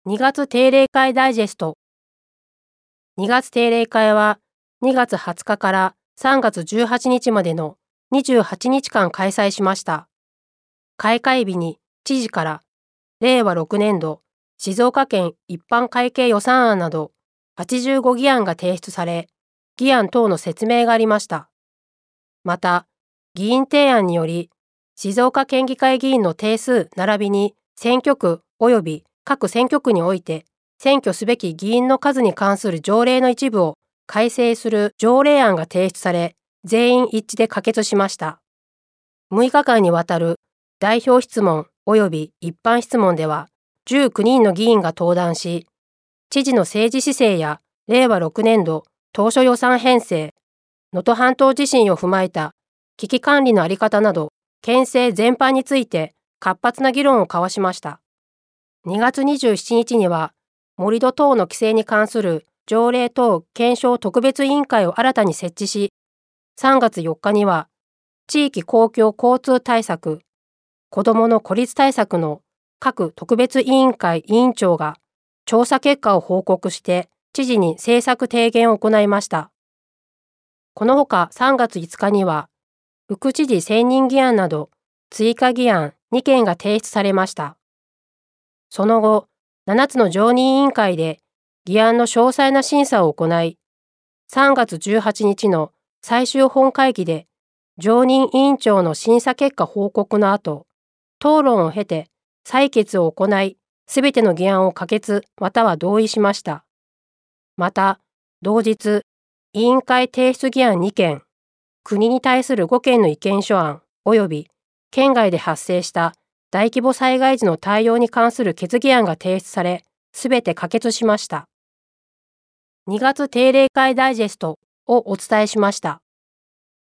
2月定例会ダイジェスト。2月定例会は2月20日から3月18日までの28日間開催しました。開会日に知事から令和6年度静岡県一般会計予算案など85議案が提出され、議案等の説明がありました。また、議員提案により静岡県議会議員の定数並びに選挙区及び各選挙区において選挙すべき議員の数に関する条例の一部を改正する条例案が提出され、全員一致で可決しました。6日間にわたる代表質問及び一般質問では、19人の議員が登壇し、知事の政治姿勢や令和6年度当初予算編成、能登半島地震を踏まえた危機管理の在り方など、県政全般について活発な議論を交わしました。2月27日には、盛り土等の規制に関する条例等検証特別委員会を新たに設置し、3月4日には、地域公共交通対策、子どもの孤立対策の各特別委員会委員長が調査結果を報告して知事に政策提言を行いました。このほか3月5日には、副知事選任議案など追加議案2件が提出されました。その後、7つの常任委員会で議案の詳細な審査を行い、3月18日の最終本会議で常任委員長の審査結果報告の後、討論を経て採決を行い、すべての議案を可決または同意しました。また、同日、委員会提出議案2件、国に対する5件の意見書案及び県外で発生した大規模災害時の対応に関する決議案が提出され、すべて可決しました。2月定例会ダイジェストをお伝えしました。